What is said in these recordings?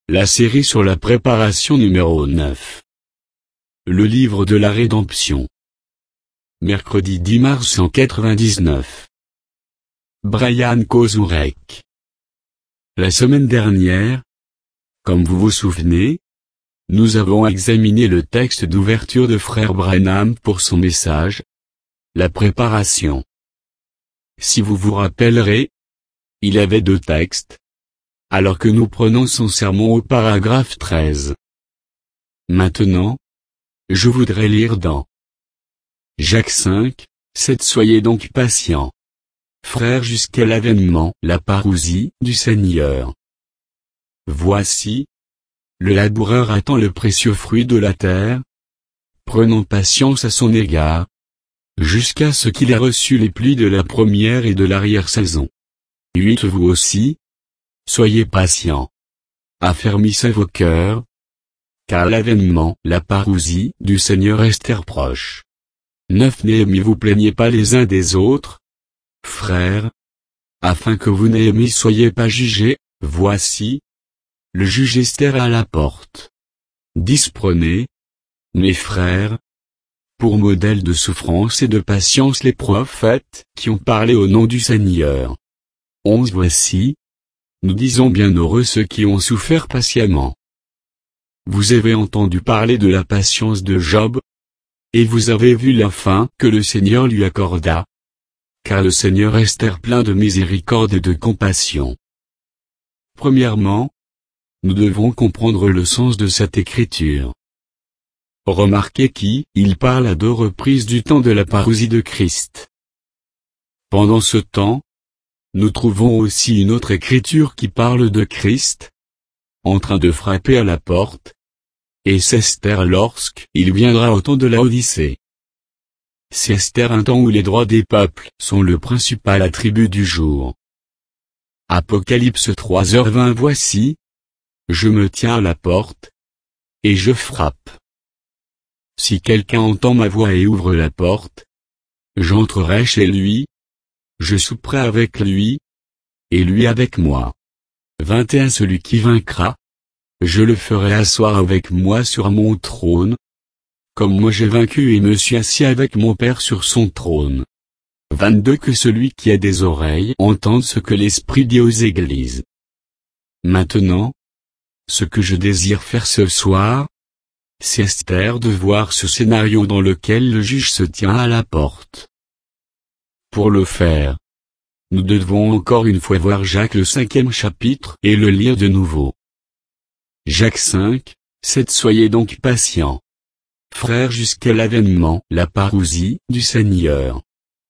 La série sur la préparation numéro 9. Le livre de la rédemption. Mercredi 10 mars 199. Brian Kozurek. La semaine dernière, comme vous vous souvenez, nous avons examiné le texte d'ouverture de Frère Branham pour son message, la préparation. Si vous vous rappellerez, il avait 2 textes, alors que nous prenons son sermon au paragraphe 13. Maintenant, je voudrais lire dans Jacques 5, 7. Soyez donc patients, frères, jusqu'à l'avènement, la parousie du Seigneur. Voici, le laboureur attend le précieux fruit de la terre, prenant patience à son égard, jusqu'à ce qu'il ait reçu les pluies de la première et de l'arrière-saison. 8. Vous aussi, soyez patients. Affermissez vos cœurs, car l'avènement, la parousie du Seigneur est proche. 9. Ne vous plaignez pas les uns des autres, frères, afin que vous ne soyez pas jugés. Voici, le juge est à la porte. 10. Prenez, mes frères, pour modèle de souffrance et de patience les prophètes qui ont parlé au nom du Seigneur. 11. Voici, nous disons bienheureux ceux qui ont souffert patiemment. Vous avez entendu parler de la patience de Job, et vous avez vu la fin que le Seigneur lui accorda, car le Seigneur est plein de miséricorde et de compassion. Premièrement, nous devons comprendre le sens de cette écriture. Remarquez qu'il parle à 2 reprises du temps de la parousie de Christ. Pendant ce temps, nous trouvons aussi une autre écriture qui parle de Christ, en train de frapper à la porte, et c'est lorsqu'il viendra au temps de la Odyssée. C'est un temps où les droits des peuples sont le principal attribut du jour. Apocalypse 3h20. Voici, je me tiens à la porte, et je frappe. Si quelqu'un entend ma voix et ouvre la porte, j'entrerai chez lui, je souperai avec lui, et lui avec moi. 21. Celui qui vaincra, je le ferai asseoir avec moi sur mon trône, comme moi j'ai vaincu et me suis assis avec mon Père sur son trône. 22. Que celui qui a des oreilles entende ce que l'Esprit dit aux églises. Maintenant, ce que je désire faire ce soir, c'est de voir ce scénario dans lequel le juge se tient à la porte. Pour le faire, nous devons encore une fois voir Jacques le 5e chapitre et le lire de nouveau. Jacques 5, 7. Soyez donc patients, frères, jusqu'à l'avènement, la parousie du Seigneur.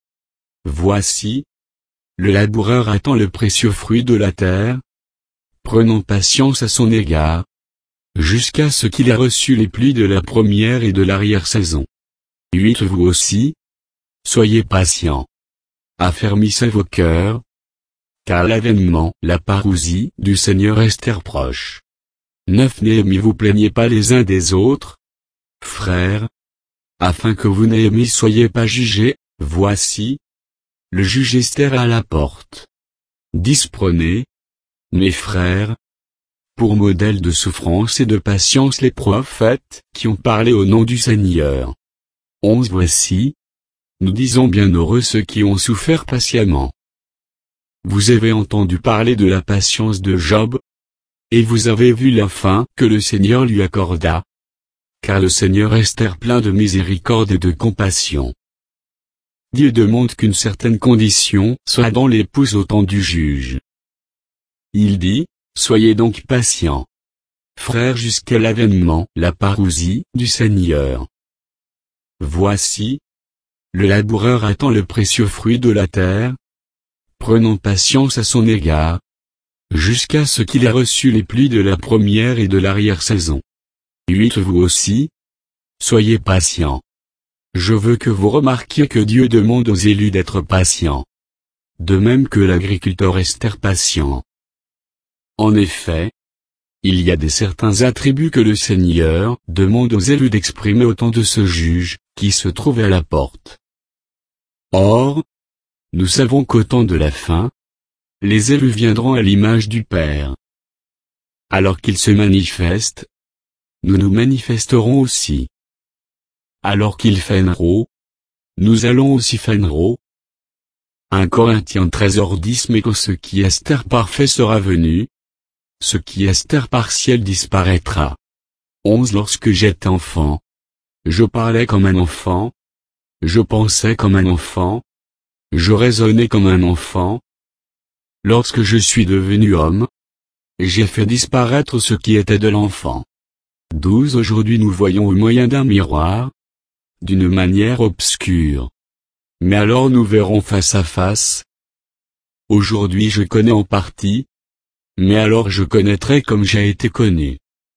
Voici, le laboureur attend le précieux fruit de la terre, prenant patience à son égard, jusqu'à ce qu'il ait reçu les pluies de la première et de l'arrière-saison. 8. Vous aussi, soyez patients. Affermissez vos cœurs, car l'avènement, la parousie du Seigneur est proche. 9. Ne vous plaignez pas les uns des autres, frères, afin que vous ne soyez pas jugés. Voici, le juge est à la porte. 10. Prenez, mes frères, pour modèle de souffrance et de patience les prophètes qui ont parlé au nom du Seigneur. 11. Voici, nous disons bienheureux ceux qui ont souffert patiemment. Vous avez entendu parler de la patience de Job, et vous avez vu la fin que le Seigneur lui accorda, car le Seigneur est plein de miséricorde et de compassion. Dieu demande qu'une certaine condition soit dans l'épouse au temps du juge. Il dit, soyez donc patients, frères, jusqu'à l'avènement, la parousie du Seigneur. Voici, le laboureur attend le précieux fruit de la terre, prenant patience à son égard, jusqu'à ce qu'il ait reçu les pluies de la première et de l'arrière-saison. 8. Vous aussi, soyez patients. Je veux que vous remarquiez que Dieu demande aux élus d'être patients, de même que l'agriculteur est patient. En effet, il y a des certains attributs que le Seigneur demande aux élus d'exprimer au temps de ce juge, qui se trouve à la porte. Or, nous savons qu'au temps de la fin, les élus viendront à l'image du Père. Alors qu'il se manifeste, nous nous manifesterons aussi. Alors qu'il feinera, nous allons aussi feindre. 1 Corinthiens 13h10 Mais quand ce qui est parfait sera venu, ce qui est partiel disparaîtra. 11 Lorsque j'étais enfant, je parlais comme un enfant, je pensais comme un enfant, je raisonnais comme un enfant. Lorsque je suis devenu homme, j'ai fait disparaître ce qui était de l'enfant. 12 Aujourd'hui nous voyons au moyen d'un miroir, d'une manière obscure. Mais alors nous verrons face à face. Aujourd'hui je connais en partie, mais alors je connaîtrai comme j'ai été connu.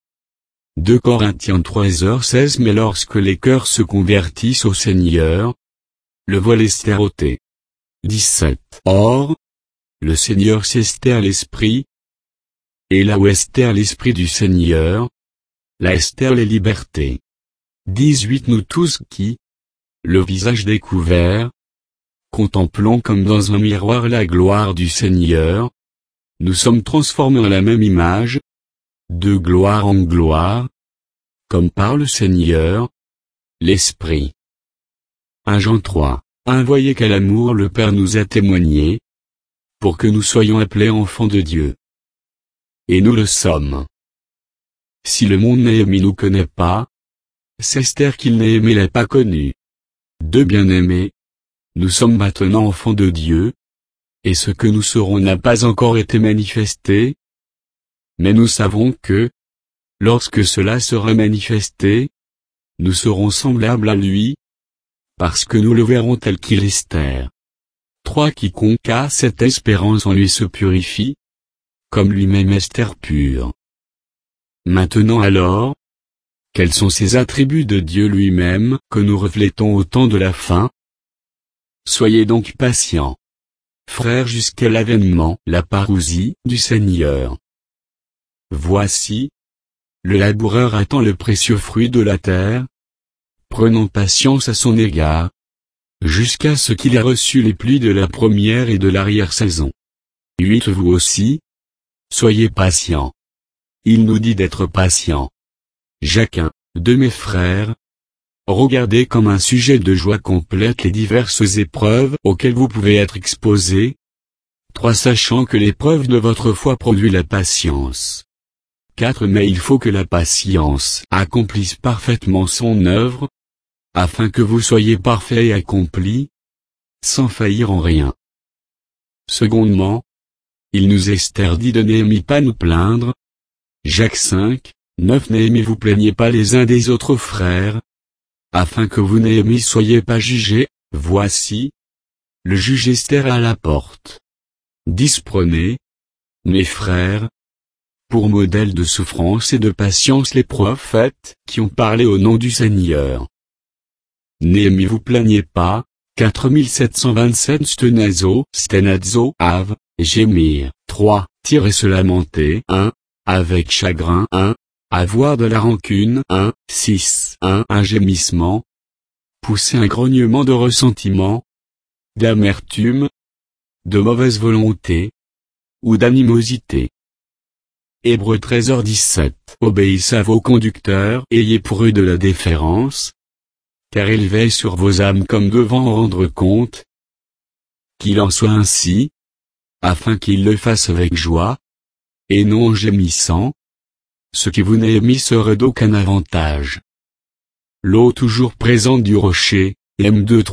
2 Corinthiens 13h16 Mais lorsque les cœurs se convertissent au Seigneur, le voile est ôté. 17 Or, le Seigneur c'est l'Esprit, et là où est l'Esprit du Seigneur, là est les libertés. 18 Nous tous qui, le visage découvert, contemplons comme dans un miroir la gloire du Seigneur, nous sommes transformés en la même image, de gloire en gloire, comme par le Seigneur, l'Esprit. 1 Jean 3, 1 Voyez quel amour le Père nous a témoigné, pour que nous soyons appelés enfants de Dieu. Et nous le sommes. Si le monde n'a aimé nous connaît pas, c'est qu'il n'a aimé l'a pas connu. 2 Bien-aimés, nous sommes maintenant enfants de Dieu, et ce que nous serons n'a pas encore été manifesté. Mais nous savons que, lorsque cela sera manifesté, nous serons semblables à lui, parce que nous le verrons tel qu'il est. 3 Quiconque a cette espérance en lui se purifie, comme lui-même est pur. Maintenant alors, quels sont ces attributs de Dieu lui-même que nous reflétons au temps de la fin? Soyez donc patients, frères, jusqu'à l'avènement, la parousie du Seigneur. Voici, le laboureur attend le précieux fruit de la terre, prenant patience à son égard, jusqu'à ce qu'il ait reçu les pluies de la première et de l'arrière-saison. 8 Vous aussi, soyez patients. Il nous dit d'être patients. Chacun, de mes frères, regardez comme un sujet de joie complète les diverses épreuves auxquelles vous pouvez être exposés. 3 Sachant que l'épreuve de votre foi produit la patience. 4 Mais il faut que la patience accomplisse parfaitement son œuvre, afin que vous soyez parfaits et accomplis, sans faillir en rien. Secondement, il nous est dit de n'aimez pas nous plaindre. Jacques 5, 9 N'aimez-vous plaignez pas les uns des autres frères, afin que vous n'aimez soyez pas jugés. Voici, le juge est à la porte. 10 Prenez, mes frères, pour modèle de souffrance et de patience les prophètes qui ont parlé au nom du Seigneur. N'aimez-vous plaignez pas. 4727 Stenazo, Ave, gémir. 3 Tirer se lamenter. 1 Avec chagrin. 1 Avoir de la rancune. 1 6 1 Un gémissement. Pousser un grognement de ressentiment, d'amertume, de mauvaise volonté, ou d'animosité. Hébreux 13h17 Obéissez à vos conducteurs, ayez pour eux de la déférence, car ils veillent sur vos âmes comme devant en rendre compte. Qu'il en soit ainsi, afin qu'ils le fassent avec joie, et non en gémissant. Ce qui vous n'est mis serait d'aucun avantage. L'eau toujours présente du rocher, M2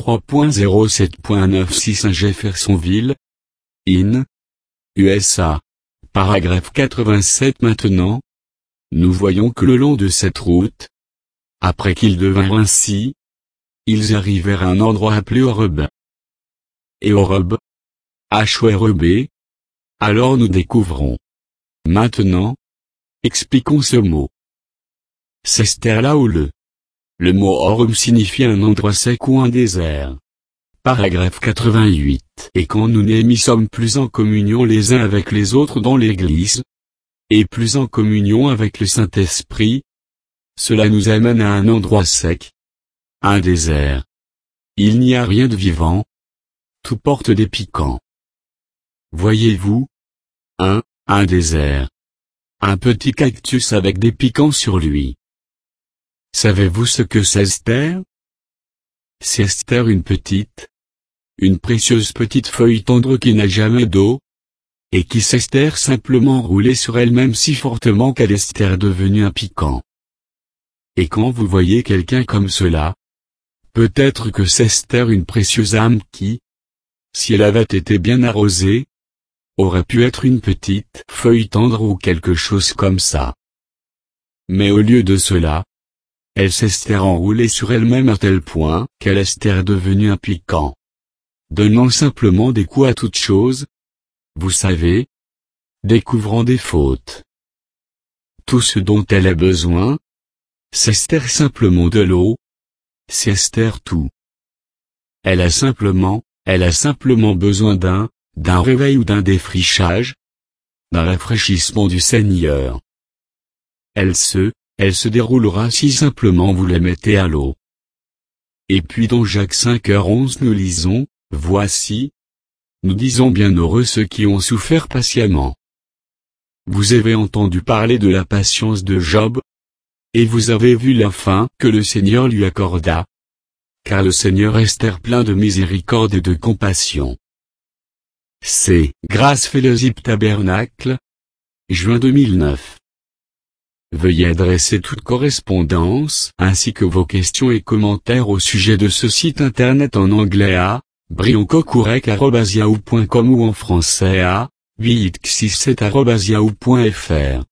3.07.96 Jeffersonville, IN, USA. Paragraphe 87 Maintenant, nous voyons que le long de cette route, après qu'ils devinrent ainsi, ils arrivèrent à un endroit appelé Horeb. Et Horeb, H-O-R-E-B, alors nous découvrons. Maintenant, expliquons ce mot. C'est là où le mot Horeb signifie un endroit sec ou un désert. Paragraphe 88 Et quand nous n'aimons sommes plus en communion les uns avec les autres dans l'Église, et plus en communion avec le Saint-Esprit, cela nous amène à un endroit sec, un désert. Il n'y a rien de vivant, tout porte des piquants. Voyez-vous, un désert. un petit cactus avec des piquants sur lui. Savez-vous ce que c'est Esther? C'est Esther une précieuse petite feuille tendre qui n'a jamais d'eau, et qui s'Esther simplement roulée sur elle-même si fortement qu'elle est devenue un piquant. Et quand vous voyez quelqu'un comme cela, peut-être que c'est Esther une précieuse âme qui, si elle avait été bien arrosée, aurait pu être une petite feuille tendre ou quelque chose comme ça. Mais au lieu de cela, elle s'est enroulée sur elle-même à tel point qu'elle est devenue un piquant. Donnant simplement des coups à toute chose, vous savez, découvrant des fautes. Tout ce dont elle a besoin, c'est simplement de l'eau, c'est tout. Elle a simplement besoin d'un réveil ou d'un défrichage, d'un rafraîchissement du Seigneur. Elle se déroulera si simplement vous la mettez à l'eau. Et puis dans Jacques 5h11 nous lisons, voici, nous disons bienheureux ceux qui ont souffert patiemment. Vous avez entendu parler de la patience de Job, et vous avez vu la fin que le Seigneur lui accorda. Car le Seigneur est plein de miséricorde et de compassion. C'est Grâce Fellowship Tabernacle, juin 2009. Veuillez adresser toute correspondance ainsi que vos questions et commentaires au sujet de ce site internet en anglais à brioncocourec@yahoo.com ou en français à 867@yahoo.fr.